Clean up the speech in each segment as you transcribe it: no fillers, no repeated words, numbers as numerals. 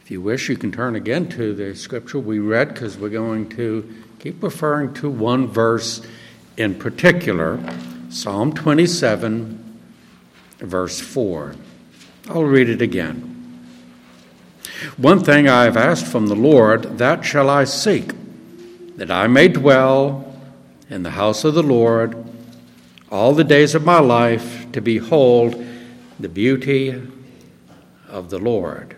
If you wish, you can turn again to the scripture we read, because we're going to keep referring to one verse in particular, Psalm 27, verse 4. I'll read it again. One thing I have asked from the Lord, that shall I seek, that I may dwell in the house of the Lord all the days of my life, to behold the beauty of the Lord.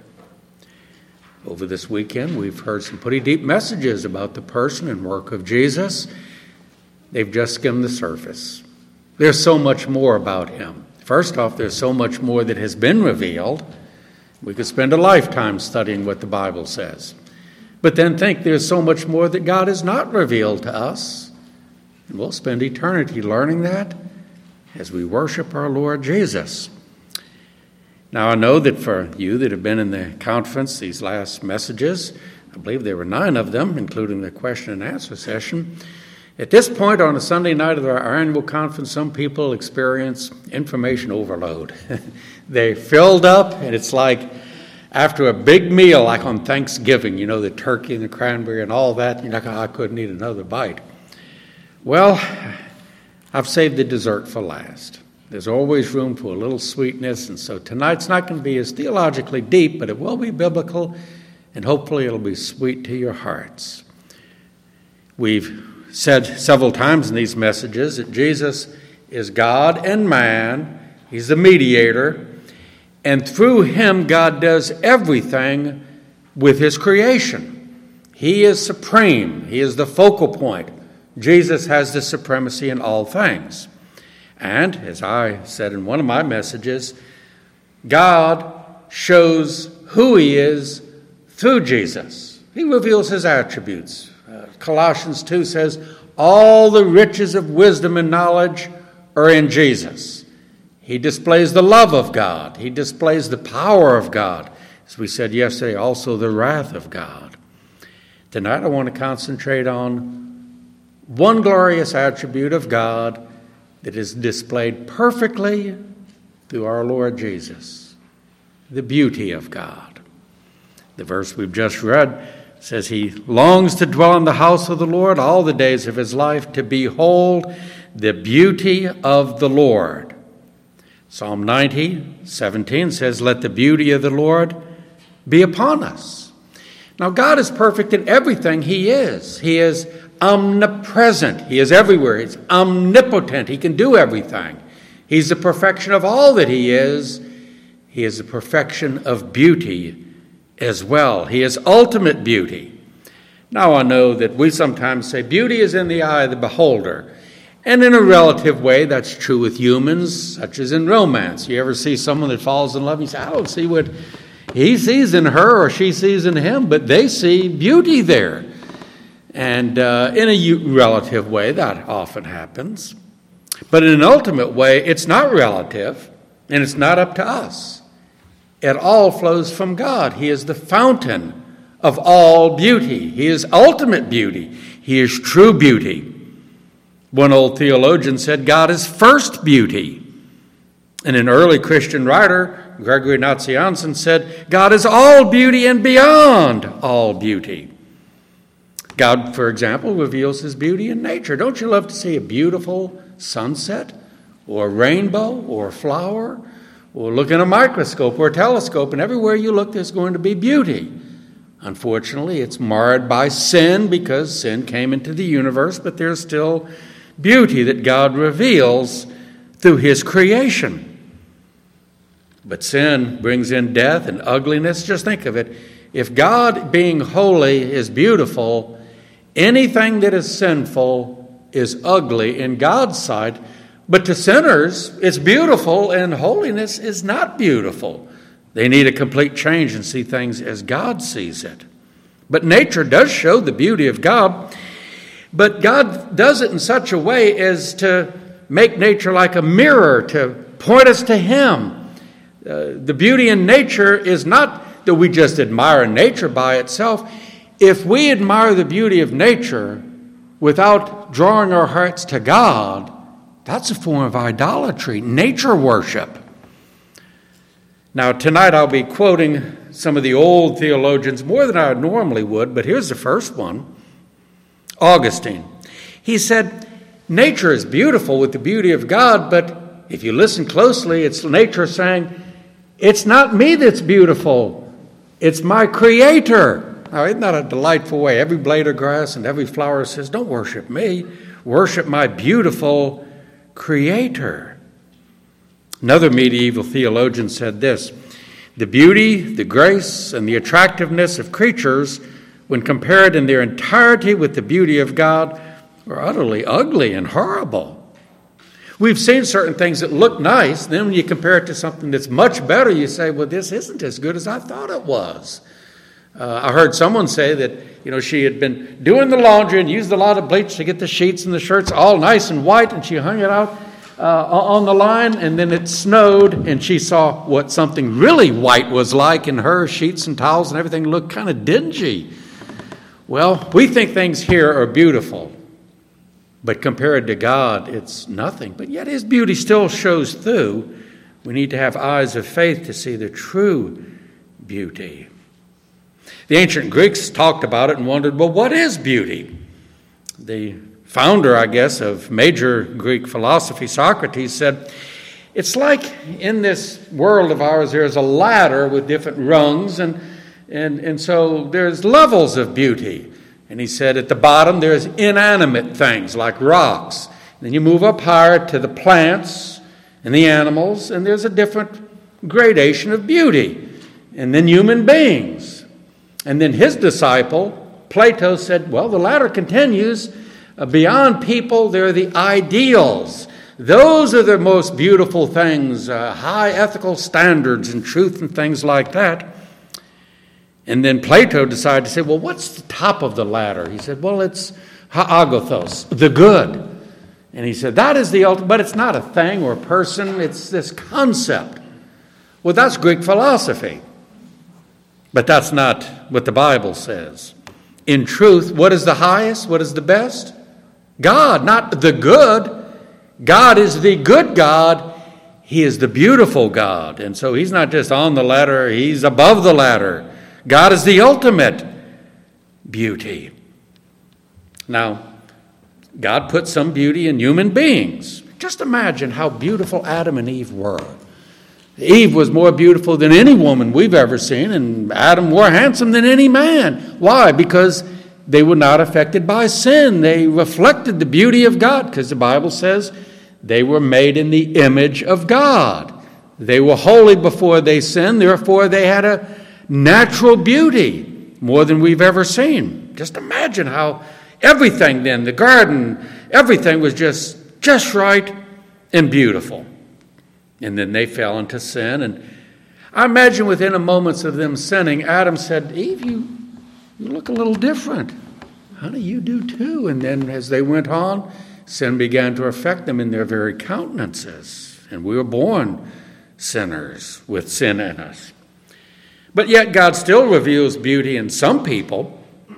Over this weekend, we've heard some pretty deep messages about the person and work of Jesus. They've just skimmed the surface. There's so much more about him. First off, there's so much more that has been revealed. We could spend a lifetime studying what the Bible says. But then think there's so much more that God has not revealed to us. And we'll spend eternity learning that as we worship our Lord Jesus. Now, I know that for you that have been in the conference, these last messages, I believe there were 9 of them, including the question and answer session. At this point on a Sunday night of our annual conference, some people experience information overload. They filled up, and it's like after a big meal, like on Thanksgiving, you know, the turkey and the cranberry and all that, you're like, I couldn't eat another bite. Well, I've saved the dessert for last. There's always room for a little sweetness, and so tonight's not going to be as theologically deep, but it will be biblical, and hopefully it'll be sweet to your hearts. We've said several times in these messages that Jesus is God and man. He's the mediator, and through him God does everything with his creation. He is supreme. He is the focal point. Jesus has the supremacy in all things. And, as I said in one of my messages, God shows who he is through Jesus. He reveals his attributes. Colossians 2 says, all the riches of wisdom and knowledge are in Jesus. He displays the love of God. He displays the power of God. As we said yesterday, also the wrath of God. Tonight I want to concentrate on one glorious attribute of God that is displayed perfectly through our Lord Jesus, the beauty of God. The verse we've just read says he longs to dwell in the house of the Lord all the days of his life, to behold the beauty of the Lord. Psalm 90:17 says, let the beauty of the Lord be upon us. Now, God is perfect in everything he is. He is omnipresent. He is everywhere. He's omnipotent. He can do everything. He's the perfection of all that he is. He is the perfection of beauty as well. He is ultimate beauty. Now, I know that we sometimes say beauty is in the eye of the beholder. And in a relative way, that's true with humans, such as in romance. You ever see someone that falls in love, you say, I don't see what he sees in her or she sees in him, but they see beauty there. And in a relative way, that often happens. But in an ultimate way, it's not relative, and it's not up to us. It all flows from God. He is the fountain of all beauty. He is ultimate beauty. He is true beauty. One old theologian said, God is first beauty. And an early Christian writer, Gregory Nazianzen, said, God is all beauty and beyond all beauty. God, for example, reveals his beauty in nature. Don't you love to see a beautiful sunset or a rainbow or a flower, or look in a microscope or a telescope, and everywhere you look there's going to be beauty? Unfortunately, it's marred by sin because sin came into the universe, but there's still beauty that God reveals through his creation. But sin brings in death and ugliness. Just think of it. If God, being holy, is beautiful, anything that is sinful is ugly in God's sight. But to sinners, it's beautiful, and holiness is not beautiful. They need a complete change and see things as God sees it. But nature does show the beauty of God, but God does it in such a way as to make nature like a mirror, to point us to him. The beauty in nature is not that we just admire nature by itself. If we admire the beauty of nature without drawing our hearts to God, that's a form of idolatry, nature worship. Now, tonight I'll be quoting some of the old theologians more than I normally would, but here's the first one. Augustine. He said, nature is beautiful with the beauty of God, but if you listen closely, it's nature saying, it's not me that's beautiful, it's my Creator. Now, isn't that a delightful way? Every blade of grass and every flower says, don't worship me, worship my beautiful Creator. Another medieval theologian said this, the beauty, the grace, and the attractiveness of creatures, when compared in their entirety with the beauty of God, are utterly ugly and horrible. We've seen certain things that look nice, then when you compare it to something that's much better, you say, well, this isn't as good as I thought it was. I heard someone say that, she had been doing the laundry and used a lot of bleach to get the sheets and the shirts all nice and white, and she hung it out on the line, and then it snowed, and she saw what something really white was like, and her sheets and towels and everything looked kind of dingy. Well, we think things here are beautiful, but compared to God, it's nothing. But yet His beauty still shows through. We need to have eyes of faith to see the true beauty. The ancient Greeks talked about it and wondered, well, what is beauty? The founder, I guess, of major Greek philosophy, Socrates, said, it's like in this world of ours, there's a ladder with different rungs, and so there's levels of beauty. And he said at the bottom there's inanimate things like rocks. Then you move up higher to the plants and the animals, and there's a different gradation of beauty. And then human beings. And then his disciple, Plato, said, well, the ladder continues. Beyond people, there are the ideals. Those are the most beautiful things, high ethical standards and truth and things like that. And then Plato decided to say, well, what's the top of the ladder? He said, well, it's haagathos, the good. And he said, that is the ultimate, but it's not a thing or a person, it's this concept. Well, that's Greek philosophy. But that's not what the Bible says. In truth, what is the highest? What is the best? God, not the good. God is the good God. He is the beautiful God. And so He's not just on the ladder, He's above the ladder. God is the ultimate beauty. Now, God put some beauty in human beings. Just imagine how beautiful Adam and Eve were. Eve was more beautiful than any woman we've ever seen, and Adam more handsome than any man. Why? Because they were not affected by sin. They reflected the beauty of God, because the Bible says they were made in the image of God. They were holy before they sinned, therefore they had a natural beauty, more than we've ever seen. Just imagine how everything then, the garden, everything was just right and beautiful. And then they fell into sin. And I imagine within a moment of them sinning, Adam said, Eve, you look a little different. Honey, you do too. And then as they went on, sin began to affect them in their very countenances. And we were born sinners with sin in us. But yet God still reveals beauty in some people.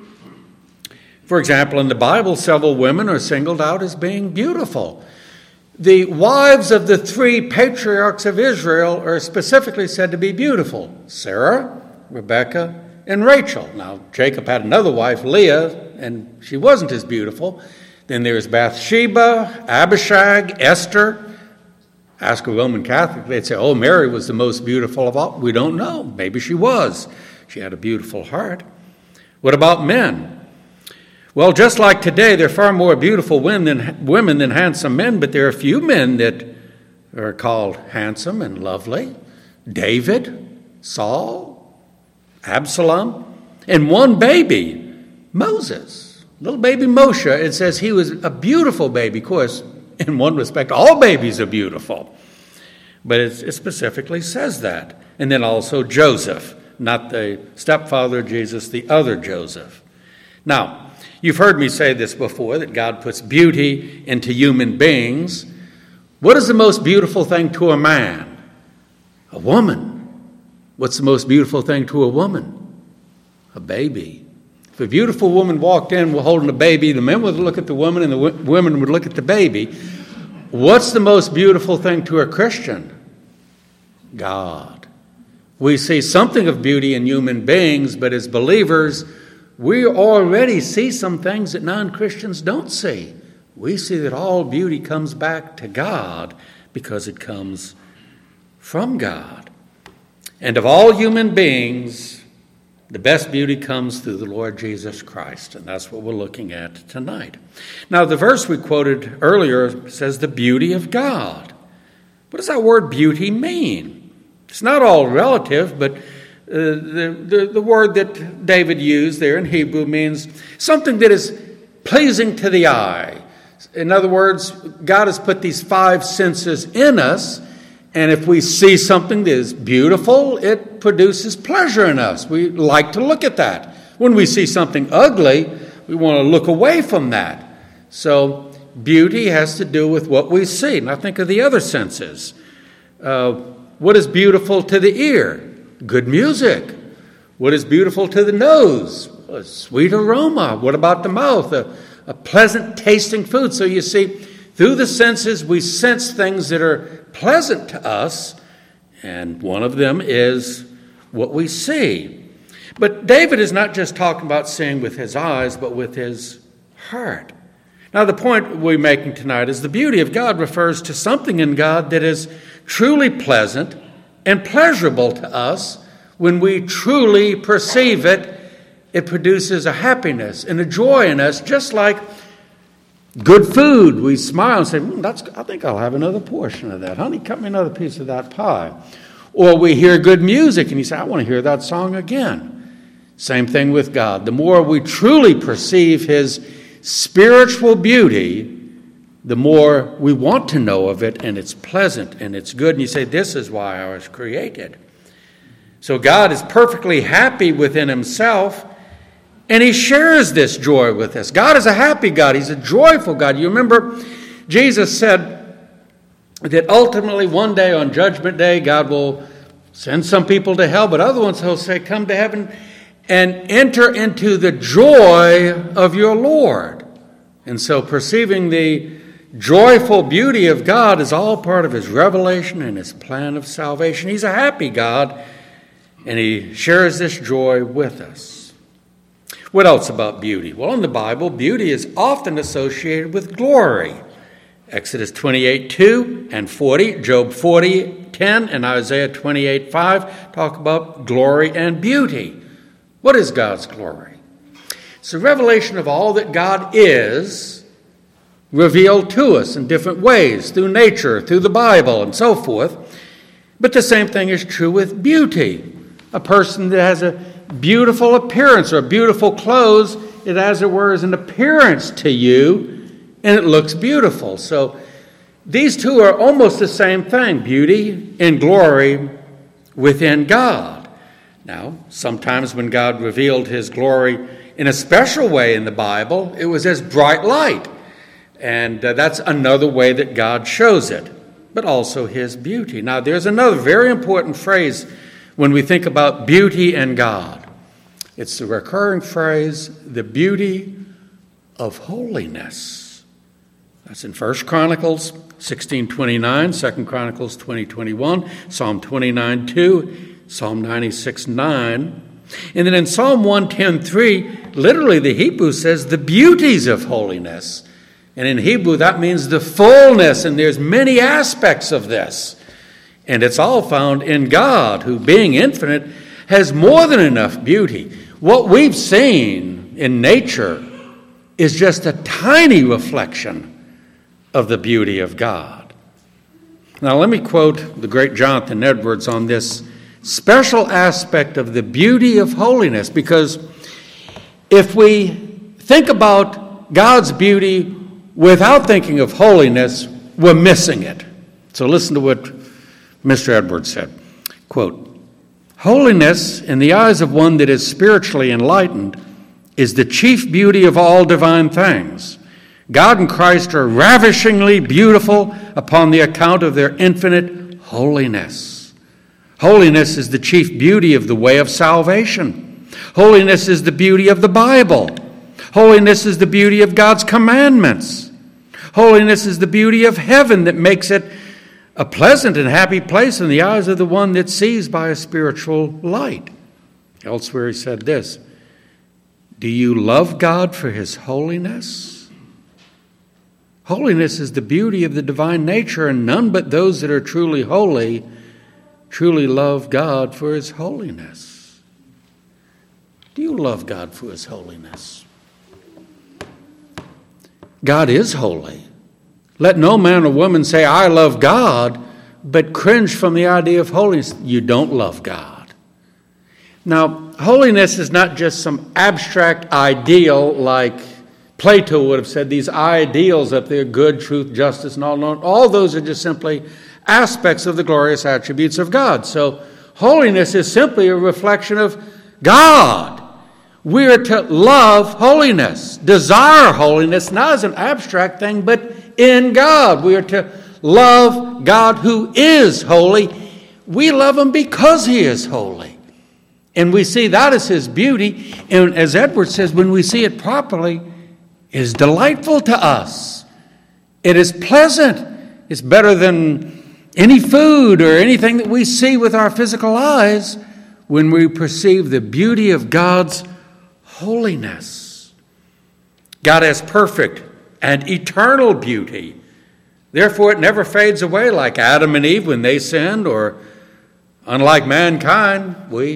For example, in the Bible, several women are singled out as being beautiful. The wives of the three patriarchs of Israel are specifically said to be beautiful: Sarah, Rebekah, and Rachel. Now, Jacob had another wife, Leah, and she wasn't as beautiful. Then there's Bathsheba, Abishag, Esther. Ask a Roman Catholic, they'd say, oh, Mary was the most beautiful of all. We don't know. Maybe she was. She had a beautiful heart. What about men? Well, just like today, there are far more beautiful women than handsome men, but there are a few men that are called handsome and lovely. David, Saul, Absalom, and one baby, Moses, little baby Moshe. It says he was a beautiful baby. Of course, in one respect, all babies are beautiful. But it specifically says that. And then also Joseph, not the stepfather of Jesus, the other Joseph. Now, you've heard me say this before, that God puts beauty into human beings. What is the most beautiful thing to a man? A woman. What's the most beautiful thing to a woman? A baby. If a beautiful woman walked in holding a baby, the men would look at the woman and the women would look at the baby. What's the most beautiful thing to a Christian? God. We see something of beauty in human beings, but as believers, we already see some things that non-Christians don't see. We see that all beauty comes back to God because it comes from God. And of all human beings, the best beauty comes through the Lord Jesus Christ, and that's what we're looking at tonight. Now, the verse we quoted earlier says the beauty of God. What does that word beauty mean? It's not all relative, but the word that David used there in Hebrew means something that is pleasing to the eye. In other words, God has put these 5 senses in us, and if we see something that is beautiful, it produces pleasure in us. We like to look at that. When we see something ugly, we want to look away from that. So beauty has to do with what we see. Now think of the other senses. What is beautiful to the ear? Good music. What is beautiful to the nose? A sweet aroma. What about the mouth? A pleasant tasting food. So you see, through the senses, we sense things that are pleasant to us, and one of them is what we see. But David is not just talking about seeing with his eyes, but with his heart. Now, the point we're making tonight is the beauty of God refers to something in God that is truly pleasant and pleasurable to us. When we truly perceive it, it produces a happiness and a joy in us, just like good food. We smile and say, I think I'll have another portion of that. Honey, cut me another piece of that pie. Or we hear good music and you say, I want to hear that song again. Same thing with God. The more we truly perceive his spiritual beauty, the more we want to know of it, and it's pleasant and it's good. And you say, this is why I was created. So God is perfectly happy within himself, and he shares this joy with us. God is a happy God. He's a joyful God. You remember Jesus said that ultimately one day on Judgment Day, God will send some people to hell, but other ones he'll say, come to heaven and enter into the joy of your Lord. And so perceiving the joyful beauty of God is all part of his revelation and his plan of salvation. He's a happy God, and he shares this joy with us. What else about beauty? Well, in the Bible, beauty is often associated with glory. Exodus 28:2 and 40, Job 40:10, and Isaiah 28:5 talk about glory and beauty. What is God's glory? It's a revelation of all that God is, revealed to us in different ways, through nature, through the Bible, and so forth. But the same thing is true with beauty. A person that has a beautiful appearance or beautiful clothes, it, as it were, is an appearance to you, and it looks beautiful. So these two are almost the same thing, beauty and glory within God. Now, sometimes when God revealed his glory in a special way in the Bible, it was as bright light. And that's another way that God shows it, but also his beauty. Now, there's another very important phrase when we think about beauty and God. It's the recurring phrase, the beauty of holiness. That's in 1 Chronicles 16:29, 2 Chronicles 20:21, Psalm 29:2, Psalm 96:9. And then in Psalm 110:3, literally the Hebrew says the beauties of holiness. And in Hebrew that means the fullness, and there's many aspects of this. And it's all found in God, who being infinite has more than enough beauty. What we've seen in nature is just a tiny reflection of the beauty of God. Now let me quote the great Jonathan Edwards on this special aspect of the beauty of holiness, because if we think about God's beauty without thinking of holiness, we're missing it. So listen to what Mr. Edwards said, quote, holiness in the eyes of one that is spiritually enlightened is the chief beauty of all divine things. God and Christ are ravishingly beautiful upon the account of their infinite holiness. Holiness is the chief beauty of the way of salvation. Holiness is the beauty of the Bible. Holiness is the beauty of God's commandments. Holiness is the beauty of heaven that makes it a pleasant and happy place in the eyes of the one that sees by a spiritual light. Elsewhere he said this, do you love God for his holiness? Holiness is the beauty of the divine nature, and none but those that are truly holy truly love God for his holiness. Do you love God for his holiness? God is holy. Let no man or woman say, I love God, but cringe from the idea of holiness. You don't love God. Now, holiness is not just some abstract ideal like Plato would have said, these ideals up there, good, truth, justice, and all. All those are just simply aspects of the glorious attributes of God. So holiness is simply a reflection of God. We are to love holiness, desire holiness, not as an abstract thing, but in God. We are to love God who is holy. We love him because he is holy. And we see that as his beauty. And as Edward says, when we see it properly, it is delightful to us. It is pleasant. It's better than any food or anything that we see with our physical eyes when we perceive the beauty of God's holiness. God has perfect and eternal beauty. Therefore, it never fades away like Adam and Eve when they sinned, or unlike mankind,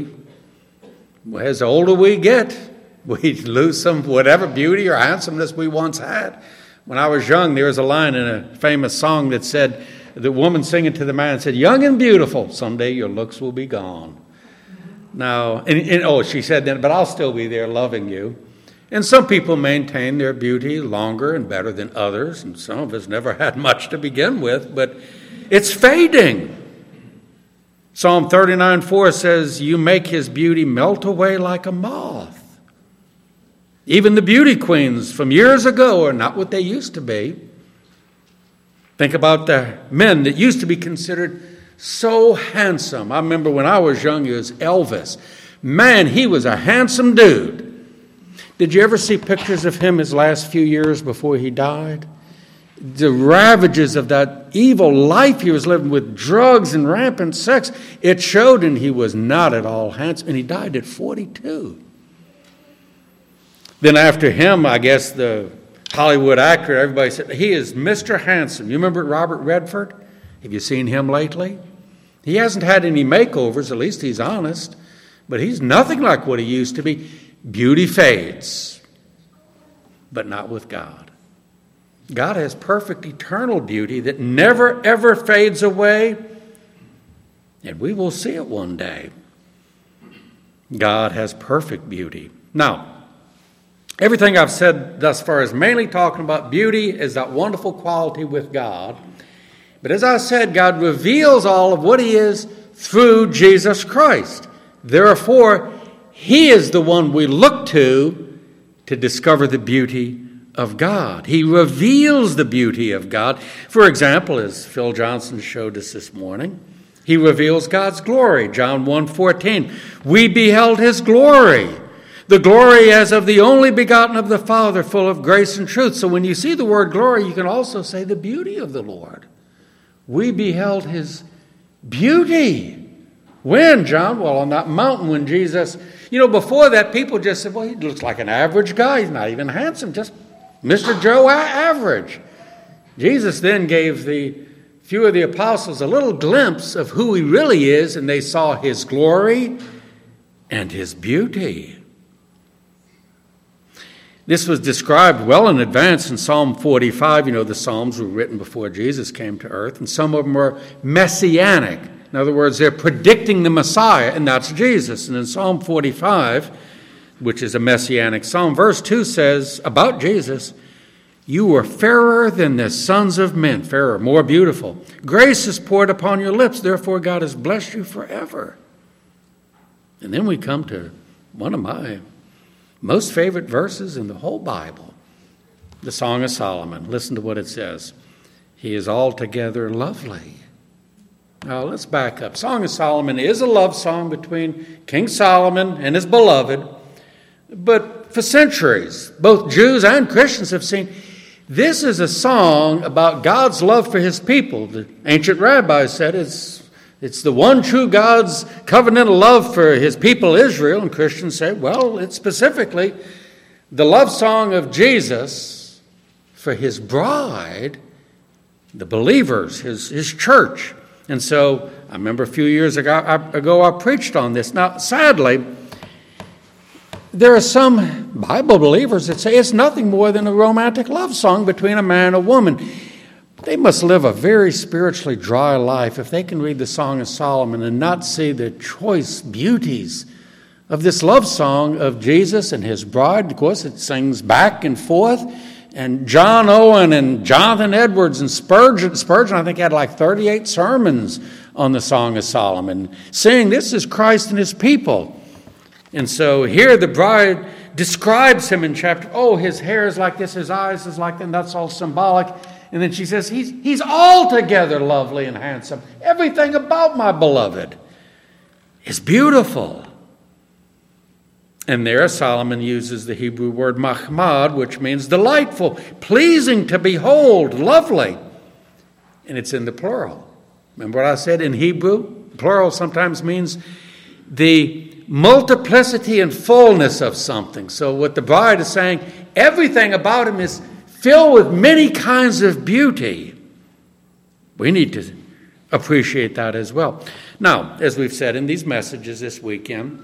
as older we get, we lose some whatever beauty or handsomeness we once had. When I was young, there was a line in a famous song that said, the woman singing to the man said, young and beautiful, someday your looks will be gone. Now, she said then, but I'll still be there loving you. And some people maintain their beauty longer and better than others, and some of us never had much to begin with, but it's fading. Psalm 39:4 says, you make his beauty melt away like a moth. Even the beauty queens from years ago are not what they used to be. Think about the men that used to be considered so handsome. I remember when I was young, it was Elvis. Man, he was a handsome dude. Did you ever see pictures of him his last few years before he died? The ravages of that evil life he was living with, drugs and rampant sex, it showed, and he was not at all handsome. And he died at 42. Then after him, I guess the Hollywood actor, everybody said, he is Mr. Handsome. You remember Robert Redford? Have you seen him lately? He hasn't had any makeovers, at least he's honest, but he's nothing like what he used to be. Beauty fades, but not with God. God has perfect eternal beauty that never, ever fades away, and we will see it one day. God has perfect beauty. Now, everything I've said thus far is mainly talking about beauty as that wonderful quality with God. But as I said, God reveals all of what he is through Jesus Christ. Therefore, he is the one we look to discover the beauty of God. He reveals the beauty of God. For example, as Phil Johnson showed us this morning, he reveals God's glory. John 1:14, we beheld his glory. The glory as of the only begotten of the Father, full of grace and truth. So when you see the word glory, you can also say the beauty of the Lord. We beheld his beauty. When, John? Well, on that mountain when Jesus, before that, people just said, well, he looks like an average guy. He's not even handsome, just Mr. Joe average. Jesus then gave the few of the apostles a little glimpse of who he really is, and they saw his glory and his beauty. This was described well in advance in Psalm 45. The Psalms were written before Jesus came to earth, and some of them were messianic. In other words, they're predicting the Messiah, and that's Jesus. And in Psalm 45, which is a messianic psalm, verse 2 says about Jesus, you were fairer than the sons of men, fairer, more beautiful. Grace is poured upon your lips, therefore God has blessed you forever. And then we come to one of my most favorite verses in the whole Bible, the Song of Solomon. Listen to what it says. He is altogether lovely. Now let's back up. Song of Solomon is a love song between King Solomon and his beloved. But for centuries, both Jews and Christians have seen This is a song about God's love for his people. The ancient rabbis said it's the one true God's covenantal love for his people Israel. And Christians say, well, it's specifically the love song of Jesus for his bride, the believers, his church. And so I remember a few years ago I preached on this. Now, sadly, there are some Bible believers that say it's nothing more than a romantic love song between a man and a woman. They must live a very spiritually dry life if they can read the Song of Solomon and not see the choice beauties of this love song of Jesus and his bride. Of course, it sings back and forth. And John Owen and Jonathan Edwards and Spurgeon, I think, had like 38 sermons on the Song of Solomon, saying this is Christ and his people. And so here the bride describes him in chapter, his hair is like this, his eyes is like that, and that's all symbolic. And then she says, he's altogether lovely and handsome. Everything about my beloved is beautiful. And there Solomon uses the Hebrew word mahmad, which means delightful, pleasing to behold, lovely. And it's in the plural. Remember what I said in Hebrew? Plural sometimes means the multiplicity and fullness of something. So what the bride is saying, everything about him is filled with many kinds of beauty. We need to appreciate that as well. Now, as we've said in these messages this weekend,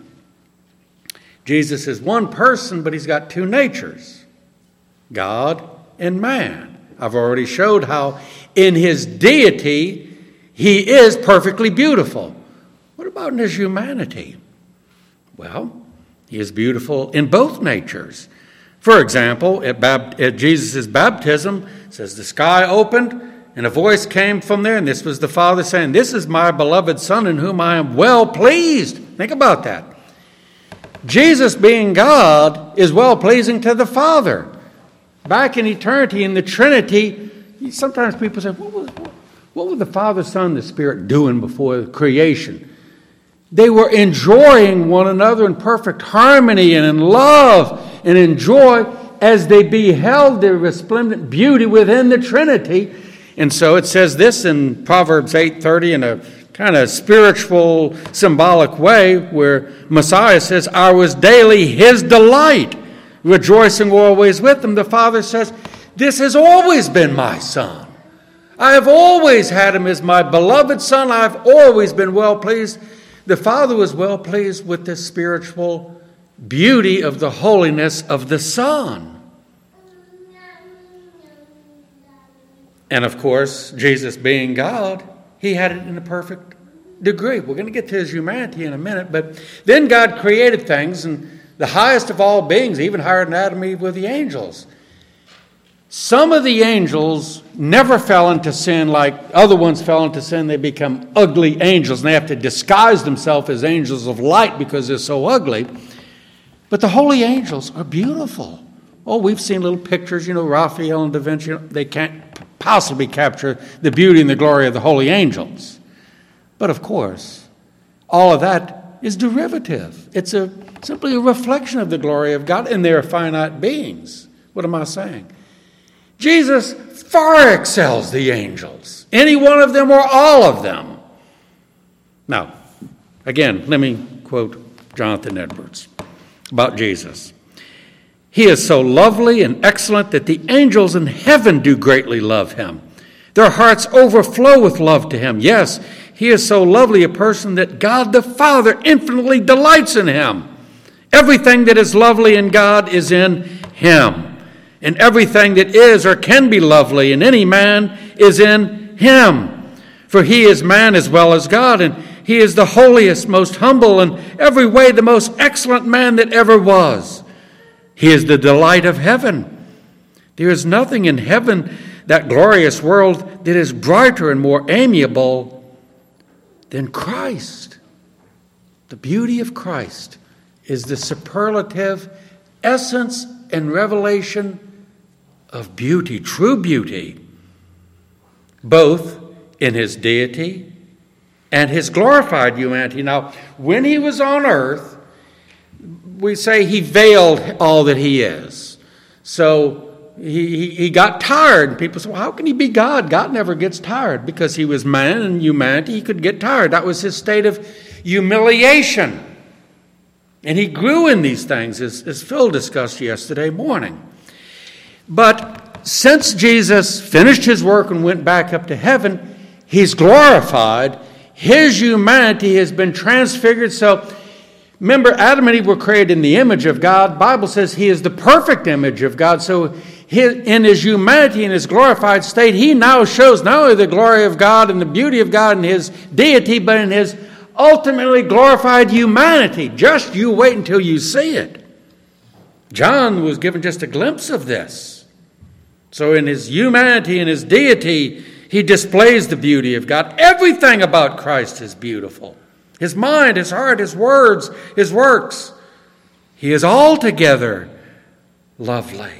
Jesus is one person, but he's got two natures, God and man. I've already showed how in his deity he is perfectly beautiful. What about in his humanity? Well, he is beautiful in both natures. For example, at Jesus' baptism, it says the sky opened and a voice came from there, and this was the Father saying, "This is my beloved Son in whom I am well pleased." Think about that. Jesus, being God, is well pleasing to the Father. Back in eternity, in the Trinity, sometimes people say, what were the Father, Son, and the Spirit doing before creation? They were enjoying one another in perfect harmony and in love and in joy as they beheld their resplendent beauty within the Trinity. And so it says this in Proverbs 8:30 in a kind of spiritual, symbolic way, where Messiah says, "I was daily his delight, rejoicing always with him." The Father says, "This has always been my Son. I have always had him as my beloved Son. I've always been well pleased." The Father was well pleased with the spiritual beauty of the holiness of the Son. And of course, Jesus being God, he had it in a perfect degree. We're going to get to his humanity in a minute, but then God created things, and the highest of all beings, even higher than Adam and Eve, were the angels. Some of the angels never fell into sin like other ones fell into sin. They become ugly angels, and they have to disguise themselves as angels of light because they're so ugly. But the holy angels are beautiful. Oh, we've seen little pictures, Raphael and Da Vinci. They can't possibly capture the beauty and the glory of the holy angels. But of course, all of that is derivative. It's simply a reflection of the glory of God, and they are finite beings. What am I saying? Jesus far excels the angels, any one of them or all of them. Now, again, let me quote Jonathan Edwards about Jesus. "He is so lovely and excellent that the angels in heaven do greatly love him. Their hearts overflow with love to him. Yes, he is so lovely a person that God the Father infinitely delights in him. Everything that is lovely in God is in him. And everything that is or can be lovely in any man is in him. For he is man as well as God, and he is the holiest, most humble, and every way the most excellent man that ever was. He is the delight of heaven. There is nothing in heaven, that glorious world, that is brighter and more amiable than Christ. The beauty of Christ is the superlative essence and revelation of beauty, true beauty, both in his deity and his glorified humanity. Now, when he was on earth, we say he veiled all that he is. So he got tired. People say, well, how can he be God? God never gets tired. Because he was man and humanity, he could get tired. That was his state of humiliation. And he grew in these things, as Phil discussed yesterday morning. But since Jesus finished his work and went back up to heaven, he's glorified. His humanity has been transfigured. So remember, Adam and Eve were created in the image of God. The Bible says he is the perfect image of God. So in his humanity, in his glorified state, he now shows not only the glory of God and the beauty of God and his deity, but in his ultimately glorified humanity. Just you wait until you see it. John was given just a glimpse of this. So in his humanity and his deity, he displays the beauty of God. Everything about Christ is beautiful. His mind, his heart, his words, his works. He is altogether lovely.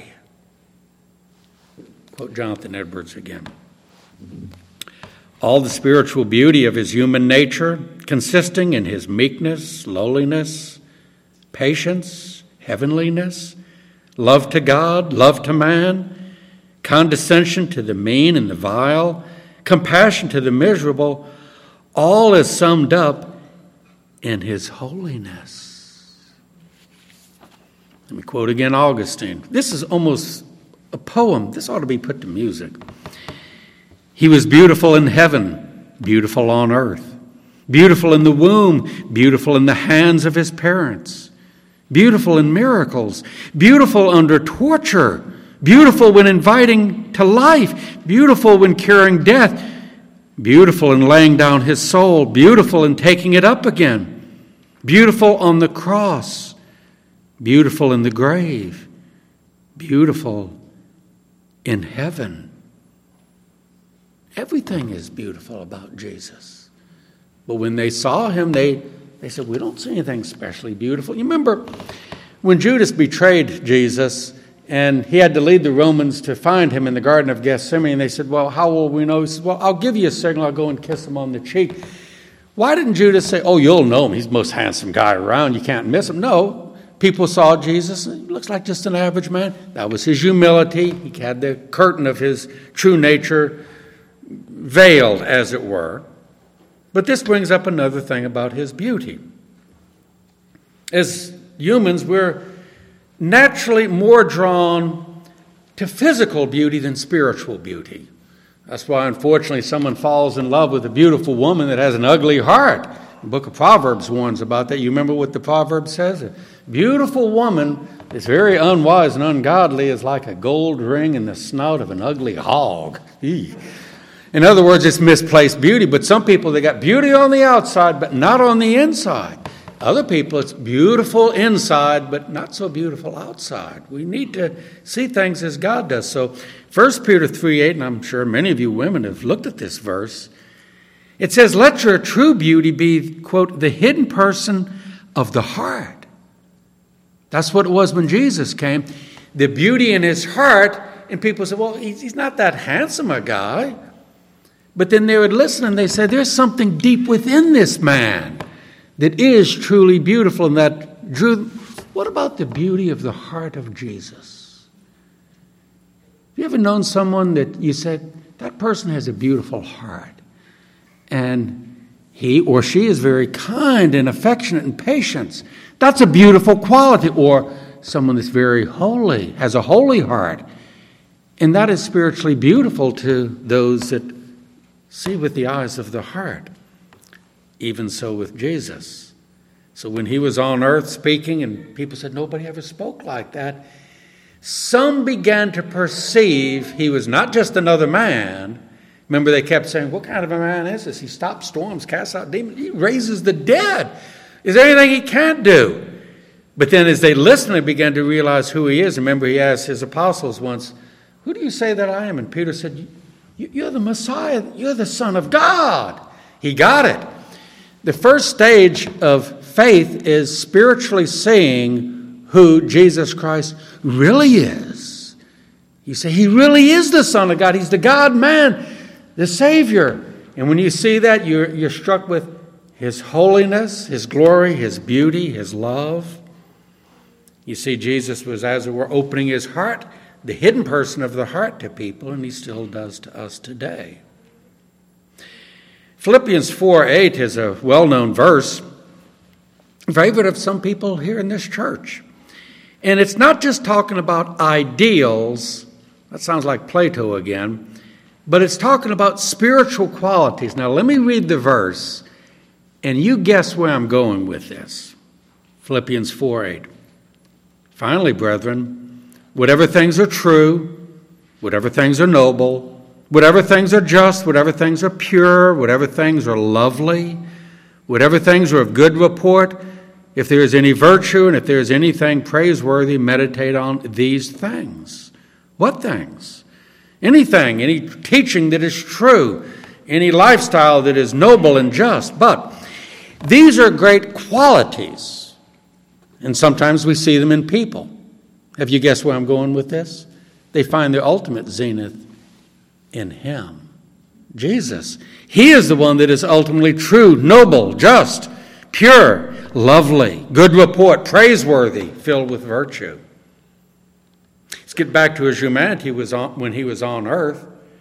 Quote Jonathan Edwards again. All the spiritual beauty of his human nature, consisting in his meekness, lowliness, patience, heavenliness, love to God, love to man, condescension to the mean and the vile, compassion to the miserable, all is summed up in his holiness. Let me quote again Augustine. This is almost a poem. This ought to be put to music. He was beautiful in heaven, beautiful on earth, beautiful in the womb, beautiful in the hands of his parents, beautiful in miracles, beautiful under torture, beautiful when inviting to life, beautiful when curing death, beautiful in laying down his soul, beautiful in taking it up again, beautiful on the cross, beautiful in the grave, beautiful in heaven. Everything is beautiful about Jesus. But when they saw him, they said, we don't see anything especially beautiful. You remember when Judas betrayed Jesus and he had to lead the Romans to find him in the Garden of Gethsemane, and they said, well, how will we know? He said, well, I'll give you a signal. I'll go and kiss him on the cheek. Why didn't Judas say, oh, you'll know him. He's the most handsome guy around. You can't miss him. No. People saw Jesus. He looks like just an average man. That was his humility. He had the curtain of his true nature veiled, as it were. But this brings up another thing about his beauty. As humans, we're naturally more drawn to physical beauty than spiritual beauty. That's why, unfortunately, someone falls in love with a beautiful woman that has an ugly heart. The book of Proverbs warns about that. You remember what the Proverb says? A beautiful woman that's very unwise and ungodly is like a gold ring in the snout of an ugly hog. Eey. In other words, it's misplaced beauty. But some people, they got beauty on the outside, but not on the inside. Other people, it's beautiful inside, but not so beautiful outside. We need to see things as God does. So 1 Peter 3:8, and I'm sure many of you women have looked at this verse, it says, let your true beauty be, quote, the hidden person of the heart. That's what it was when Jesus came. The beauty in his heart, and people say, well, he's not that handsome a guy. But then they would listen and they say, there's something deep within this man that is truly beautiful. And that drew. What about the beauty of the heart of Jesus? Have you ever known someone that you said, that person has a beautiful heart? And he or she is very kind and affectionate and patient. That's a beautiful quality. Or someone that's very holy, has a holy heart. And that is spiritually beautiful to those that see with the eyes of the heart. Even so with Jesus. So when he was on earth speaking, and people said, nobody ever spoke like that, some began to perceive he was not just another man. Remember, they kept saying, what kind of a man is this? He stops storms, casts out demons, he raises the dead. Is there anything he can't do? But then as they listened, they began to realize who he is. Remember, he asked his apostles once, who do you say that I am? And Peter said, you're the Messiah. You're the Son of God. He got it. The first stage of faith is spiritually seeing who Jesus Christ really is. You say, he really is the Son of God. He's the God-man, the Savior. And when you see that, you're struck with his holiness, his glory, his beauty, his love. You see, Jesus was, as it were, opening his heart the hidden person of the heart to people, and he still does to us today. Philippians 4:8 is a well-known verse, a favorite of some people here in this church. And it's not just talking about ideals, that sounds like Plato again, but it's talking about spiritual qualities. Now let me read the verse, and you guess where I'm going with this. Philippians 4:8. Finally, brethren, whatever things are true, whatever things are noble, whatever things are just, whatever things are pure, whatever things are lovely, whatever things are of good report, if there is any virtue and if there is anything praiseworthy, meditate on these things. What things? Anything, any teaching that is true, any lifestyle that is noble and just. But these are great qualities, and sometimes we see them in people. Have you guessed where I'm going with this? They find their ultimate zenith in Him, Jesus. He is the one that is ultimately true, noble, just, pure, lovely, good report, praiseworthy, filled with virtue. Let's get back to His humanity when He was on earth.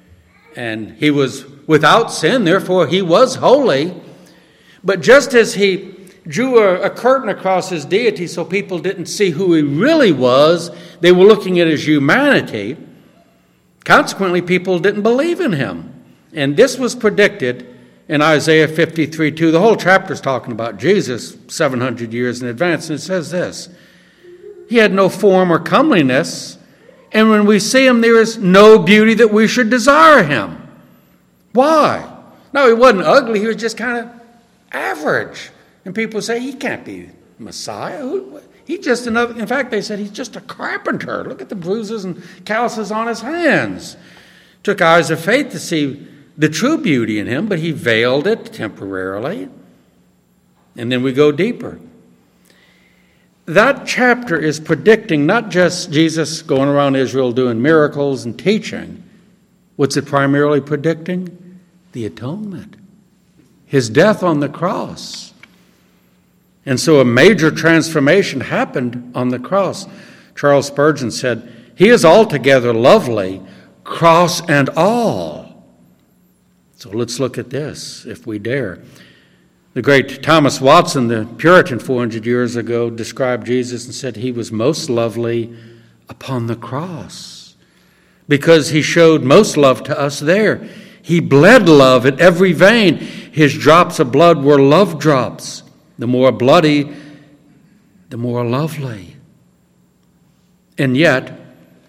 And He was without sin, therefore He was holy. But just as He drew a curtain across His deity so people didn't see who He really was, they were looking at His humanity. Consequently, people didn't believe in Him. And this was predicted in Isaiah 53:2. The whole chapter is talking about Jesus 700 years in advance. And it says this: He had no form or comeliness, and when we see Him, there is no beauty that we should desire Him. Why? No, He wasn't ugly. He was just kind of average. And people say, He can't be Messiah. He's just another. In fact, they said He's just a carpenter. Look at the bruises and calluses on His hands. Took eyes of faith to see the true beauty in Him, but He veiled it temporarily. And then we go deeper. That chapter is predicting not just Jesus going around Israel doing miracles and teaching. What's it primarily predicting? The atonement. His death on the cross. And so a major transformation happened on the cross. Charles Spurgeon said, He is altogether lovely, cross and all. So let's look at this, if we dare. The great Thomas Watson, the Puritan 400 years ago, described Jesus and said He was most lovely upon the cross because He showed most love to us there. He bled love at every vein. His drops of blood were love drops. The more bloody, the more lovely. And yet,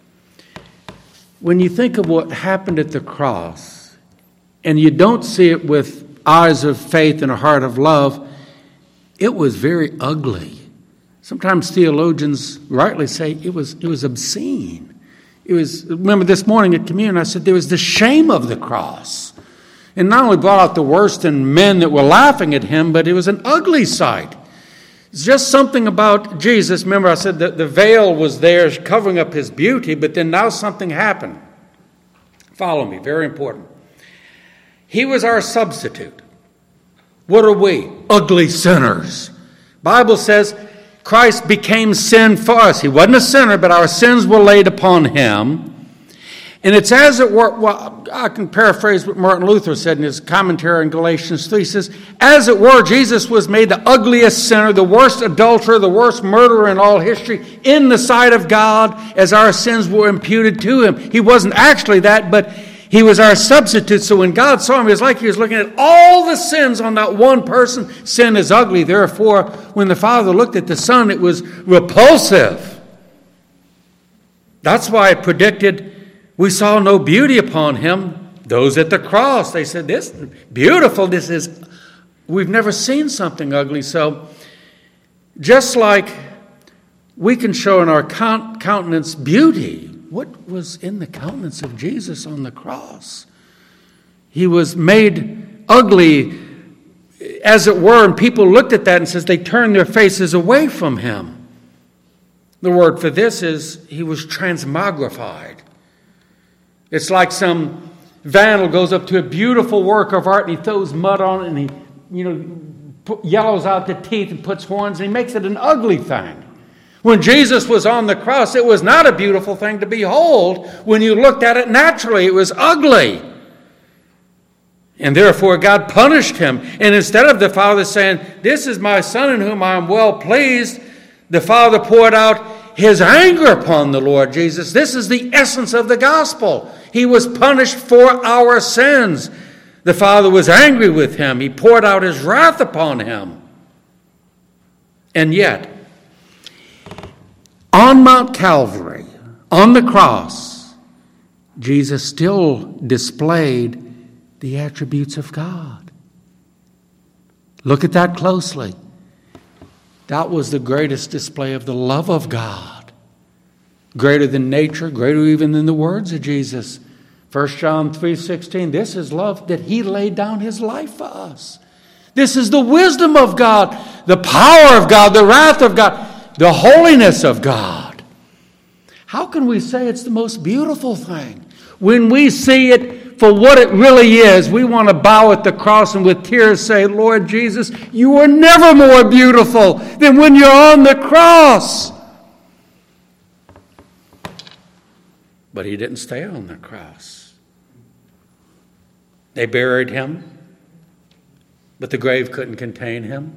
when you think of what happened at the cross, and you don't see it with eyes of faith and a heart of love, it was very ugly. Sometimes theologians rightly say it was obscene. Remember this morning at communion, I said there was the shame of the cross. And not only brought out the worst in men that were laughing at Him, but it was an ugly sight. It's just something about Jesus. Remember I said that the veil was there covering up His beauty, but then now something happened. Follow me, very important. He was our substitute. What are we? Ugly sinners. Bible says Christ became sin for us. He wasn't a sinner, but our sins were laid upon Him. And it's as it were, well, I can paraphrase what Martin Luther said in his commentary on Galatians 3. He says, as it were, Jesus was made the ugliest sinner, the worst adulterer, the worst murderer in all history in the sight of God as our sins were imputed to Him. He wasn't actually that, but He was our substitute. So when God saw Him, it was like He was looking at all the sins on that one person. Sin is ugly. Therefore, when the Father looked at the Son, it was repulsive. That's why it predicted, we saw no beauty upon Him. Those at the cross, they said, this beautiful, we've never seen something ugly. So just like we can show in our countenance beauty, what was in the countenance of Jesus on the cross? He was made ugly, as it were, and people looked at that and says they turned their faces away from Him. The word for this is He was transmogrified. It's like some vandal goes up to a beautiful work of art and he throws mud on it and he, yellows out the teeth and puts horns and he makes it an ugly thing. When Jesus was on the cross, it was not a beautiful thing to behold. When you looked at it naturally, it was ugly. And therefore, God punished him. And instead of the Father saying, "This is my Son in whom I am well pleased," the Father poured out his anger upon the Lord Jesus. This is the essence of the gospel. He was punished for our sins. The Father was angry with him. He poured out his wrath upon him. And yet, on Mount Calvary, on the cross, Jesus still displayed the attributes of God. Look at that closely. That was the greatest display of the love of God. Greater than nature, greater even than the words of Jesus. 1 John 3:16, this is love, that he laid down his life for us. This is the wisdom of God, the power of God, the wrath of God, the holiness of God. How can we say it's the most beautiful thing? When we see it for what it really is, we want to bow at the cross and with tears say, "Lord Jesus, you are never more beautiful than when you're on the cross." But he didn't stay on the cross. They buried him, but the grave couldn't contain him.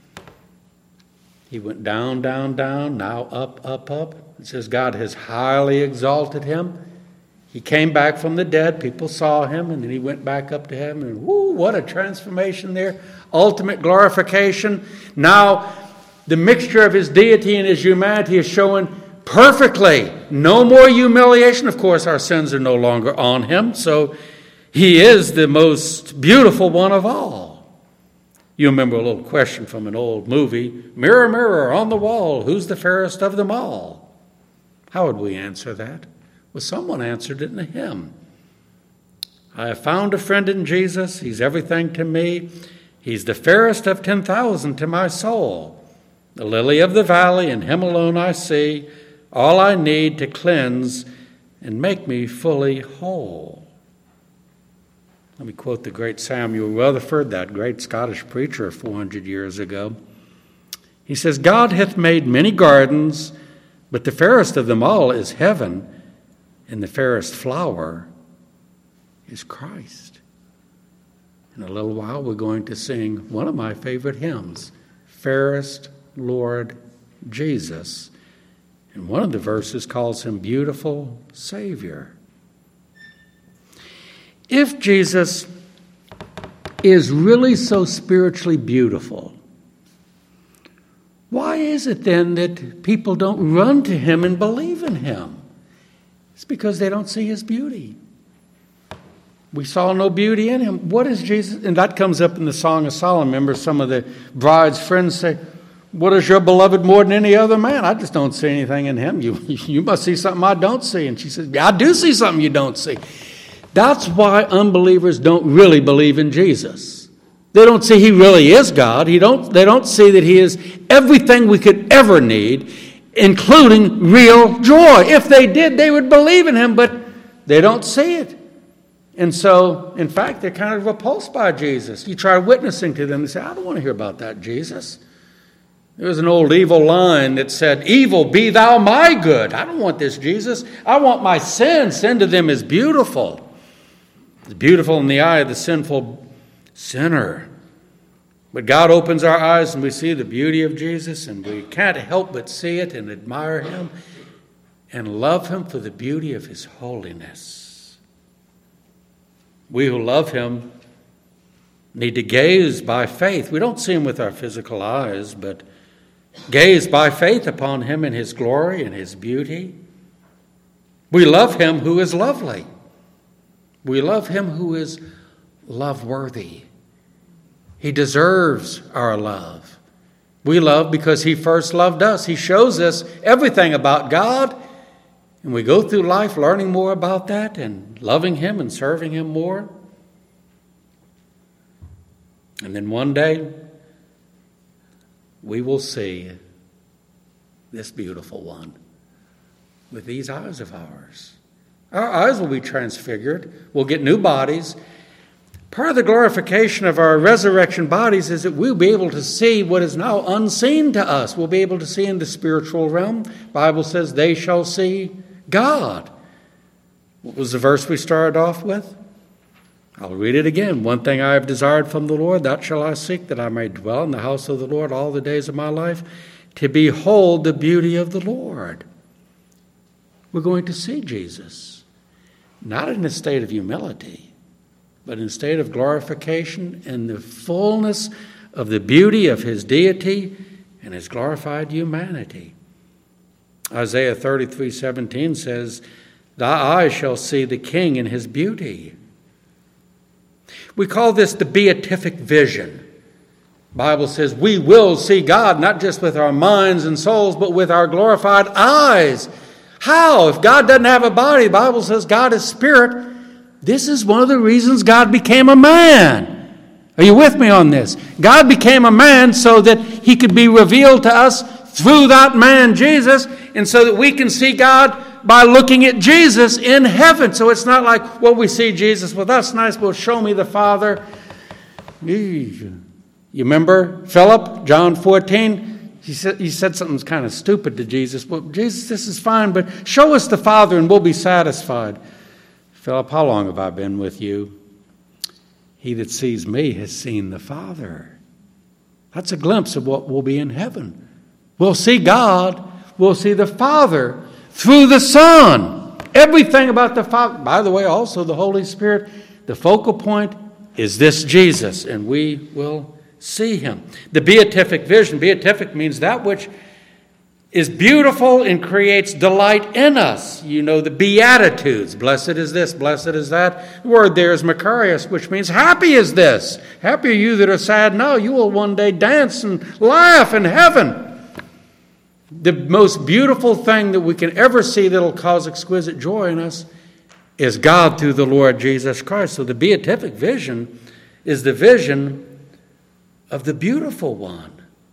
He went down, down, down, now up, up, up. It says God has highly exalted him. He came back from the dead. People saw him, and then he went back up to heaven. And whoo, what a transformation there. Ultimate glorification. Now, the mixture of his deity and his humanity is showing perfectly. No more humiliation. Of course, our sins are no longer on him, so he is the most beautiful one of all. You remember a little question from an old movie, "Mirror, mirror on the wall, who's the fairest of them all?" How would we answer that? Well, someone answered it in a hymn. "I have found a friend in Jesus. He's everything to me. He's the fairest of 10,000 to my soul. The lily of the valley, in him alone I see all I need to cleanse and make me fully whole." Let me quote the great Samuel Rutherford, that great Scottish preacher 400 years ago. He says, "God hath made many gardens, but the fairest of them all is heaven, and the fairest flower is Christ." In a little while, we're going to sing one of my favorite hymns, "Fairest Lord Jesus." And one of the verses calls him Beautiful Savior. If Jesus is really so spiritually beautiful, why is it then that people don't run to him and believe in him? It's because they don't see his beauty. We saw no beauty in him. What is Jesus? And that comes up in the Song of Solomon. Remember, some of the bride's friends say, "What is your beloved more than any other man? I just don't see anything in him. You must see something I don't see." And she says, "Yeah, I do see something you don't see." That's why unbelievers don't really believe in Jesus. They don't see he really is God. They don't see that he is everything we could ever need, including real joy. If they did, they would believe in him, but they don't see it. And so, in fact, they're kind of repulsed by Jesus. You try witnessing to them, they say, "I don't want to hear about that, Jesus." There was an old evil line that said, "Evil, be thou my good." I don't want this, Jesus. I want my sin. Sin to them is beautiful. It's beautiful in the eye of the sinful sinner. But God opens our eyes and we see the beauty of Jesus, and we can't help but see it and admire him and love him for the beauty of his holiness. We who love him need to gaze by faith. We don't see him with our physical eyes, but gaze by faith upon him in his glory and his beauty. We love him who is lovely. We love him who is love-worthy. He deserves our love. We love because he first loved us. He shows us everything about God, and we go through life learning more about that and loving him and serving him more. And then one day, we will see this beautiful one with these eyes of ours. Our eyes will be transfigured. We'll get new bodies. Part of the glorification of our resurrection bodies is that we'll be able to see what is now unseen to us. We'll be able to see in the spiritual realm. The Bible says they shall see God. What was the verse we started off with? I'll read it again. One thing I have desired from the Lord, that shall I seek, that I may dwell in the house of the Lord all the days of my life, to behold the beauty of the Lord. We're going to see Jesus, not in a state of humility, but in a state of glorification and the fullness of the beauty of his deity and his glorified humanity. Isaiah 33:17 says, thy eyes shall see the King in his beauty. We call this the beatific vision. The Bible says we will see God not just with our minds and souls, but with our glorified eyes. How? If God doesn't have a body, the Bible says God is spirit. This is one of the reasons God became a man. Are you with me on this? God became a man so that he could be revealed to us through that man, Jesus, and so that we can see God by looking at Jesus in heaven. So it's not like, well, we see Jesus, well, that's nice, well, show me the Father. You remember Philip, John 14? He said something kind of stupid to Jesus. Well, Jesus, this is fine, but show us the Father and we'll be satisfied. Philip, how long have I been with you? He that sees me has seen the Father. That's a glimpse of what will be in heaven. We'll see God. We'll see the Father through the Son. Everything about the Father. By the way, also the Holy Spirit. The focal point is this Jesus, and we will see him. The beatific vision. Beatific means that which is beautiful and creates delight in us. You know the Beatitudes. Blessed is this, blessed is that. The word there is Macarius, which means happy is this. Happy are you that are sad now. You will one day dance and laugh in heaven. The most beautiful thing that we can ever see that will cause exquisite joy in us is God through the Lord Jesus Christ. So the beatific vision is the vision of the beautiful one.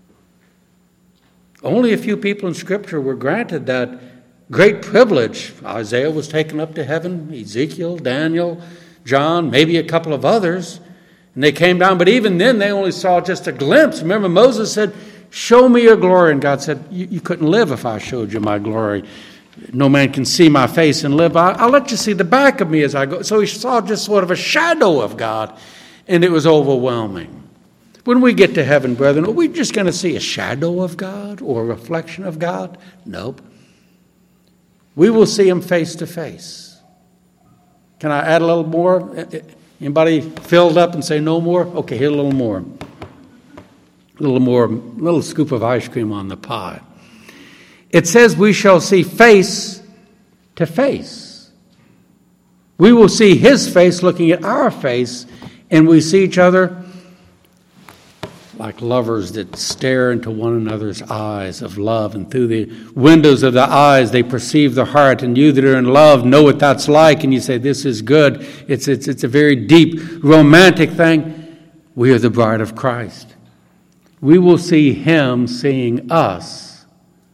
Only a few people in Scripture were granted that great privilege. Isaiah was taken up to heaven, Ezekiel, Daniel, John, maybe a couple of others. And they came down, but even then they only saw just a glimpse. Remember, Moses said, show me your glory. And God said, you couldn't live if I showed you my glory. No man can see my face and live. I'll let you see the back of me as I go. So he saw just sort of a shadow of God, and it was overwhelming. When we get to heaven, brethren, are we just going to see a shadow of God or a reflection of God? Nope. We will see him face to face. Can I add a little more? Anybody filled up and say no more? Okay, here's a little more. A little more, a little scoop of ice cream on the pie. It says we shall see face to face. We will see his face looking at our face, and we see each other like lovers that stare into one another's eyes of love, and through the windows of the eyes they perceive the heart, and you that are in love know what that's like, and you say, this is good. It's a very deep, romantic thing. We are the bride of Christ. We will see him seeing us.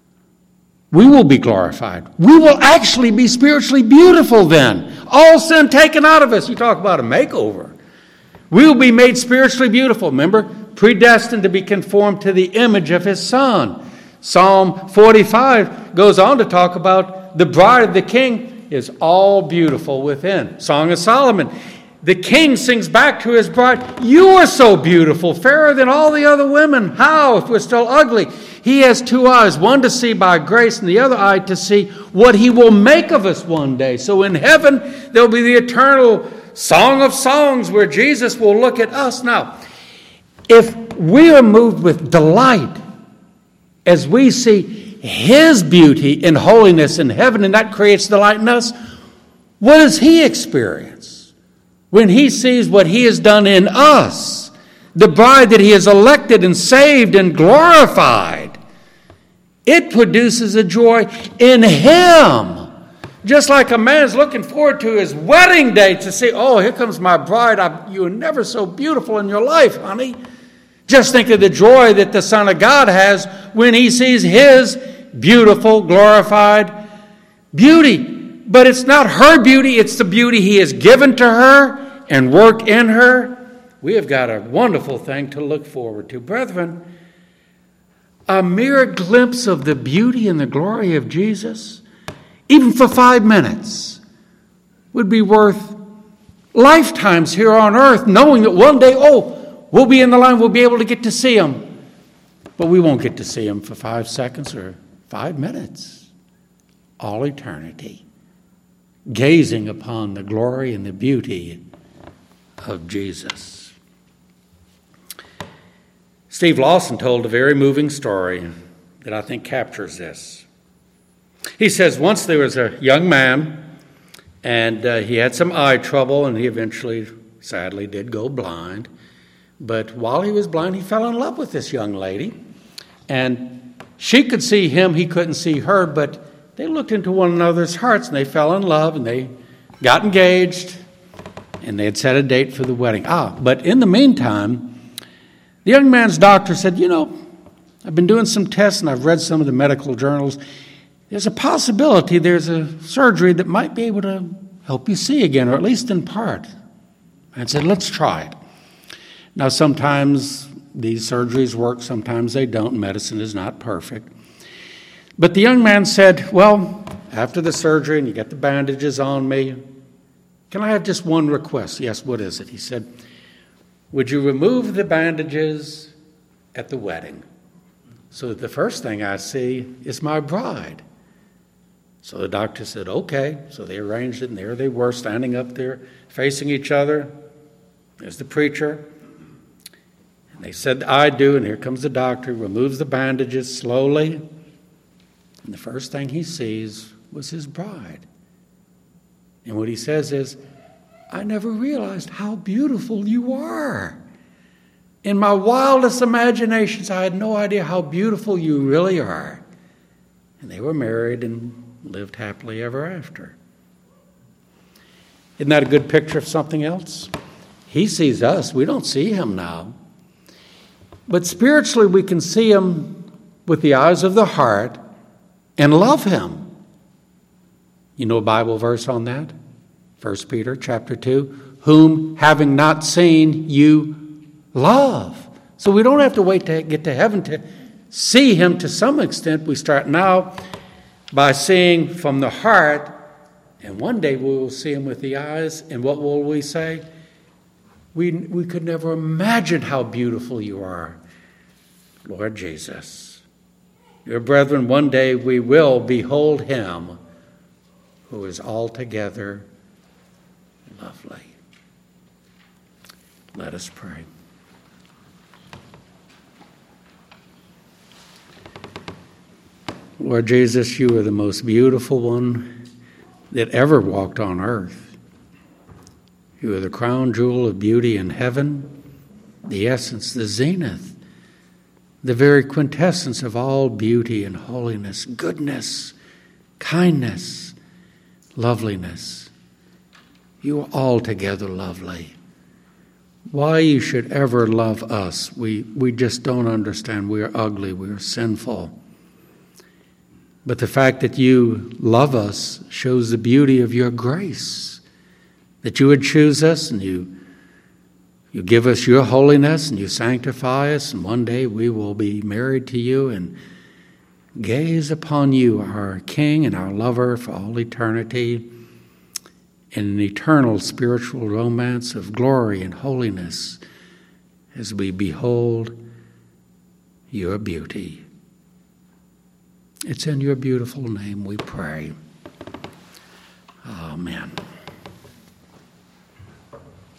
We will be glorified. We will actually be spiritually beautiful then. All sin taken out of us. You talk about a makeover. We will be made spiritually beautiful. Remember? Predestined to be conformed to the image of his Son. Psalm 45 goes on to talk about the bride of the king is all beautiful within. Song of Solomon. The king sings back to his bride, you are so beautiful, fairer than all the other women. How, if we're still ugly? He has two eyes, one to see by grace and the other eye to see what he will make of us one day. So in heaven, there'll be the eternal Song of Songs where Jesus will look at us. Now, if we are moved with delight as we see his beauty and holiness in heaven, and that creates delight in us, what does he experience when he sees what he has done in us, the bride that he has elected and saved and glorified? It produces a joy in him. Just like a man's looking forward to his wedding day to see, oh, here comes my bride. You were never so beautiful in your life, honey. Just think of the joy that the Son of God has when he sees his beautiful, glorified beauty. But it's not her beauty, it's the beauty he has given to her. and work in her, we have got a wonderful thing to look forward to. Brethren, a mere glimpse of the beauty and the glory of Jesus, even for 5 minutes, would be worth lifetimes here on earth, knowing that one day, we'll be in the line, we'll be able to get to see him. But we won't get to see him for 5 seconds or 5 minutes. All eternity, gazing upon the glory and the beauty of Jesus. Steve Lawson told a very moving story that I think captures this. He says once there was a young man, and he had some eye trouble, and he eventually, sadly, did go blind. But while he was blind, he fell in love with this young lady. And she could see him, he couldn't see her, but they looked into one another's hearts, and they fell in love, and they got engaged, and they had set a date for the wedding. But in the meantime, the young man's doctor said, I've been doing some tests, and I've read some of the medical journals. There's a possibility there's a surgery that might be able to help you see again, or at least in part. I said, let's try it. Now, sometimes these surgeries work, sometimes they don't. Medicine is not perfect. But the young man said, well, after the surgery and you get the bandages on me, can I have just one request? Yes, what is it? He said, would you remove the bandages at the wedding so that the first thing I see is my bride? So the doctor said, okay. So they arranged it, and there they were, standing up there, facing each other. There's the preacher. And they said, I do, and here comes the doctor, removes the bandages slowly. And the first thing he sees was his bride. And what he says is, I never realized how beautiful you are. In my wildest imaginations, I had no idea how beautiful you really are. And they were married and lived happily ever after. Isn't that a good picture of something else? He sees us. We don't see him now. But spiritually, we can see him with the eyes of the heart and love him. You know a Bible verse on that? 1 Peter chapter 2, whom having not seen you love. So we don't have to wait to get to heaven to see him to some extent. We start now by seeing from the heart, and one day we will see him with the eyes, and what will we say? We could never imagine how beautiful you are, Lord Jesus. Dear brethren, one day we will behold him who is altogether lovely. Let us pray. Lord Jesus, you are the most beautiful one that ever walked on earth. You are the crown jewel of beauty in heaven, the essence, the zenith, the very quintessence of all beauty and holiness, goodness, kindness, loveliness. You are altogether lovely. Why you should ever love us, we just don't understand. We are ugly, we are sinful. But the fact that you love us shows the beauty of your grace, that you would choose us and you give us your holiness and you sanctify us, and one day we will be married to you and gaze upon you, our King and our lover for all eternity, in an eternal spiritual romance of glory and holiness as we behold your beauty. It's in your beautiful name we pray. Amen.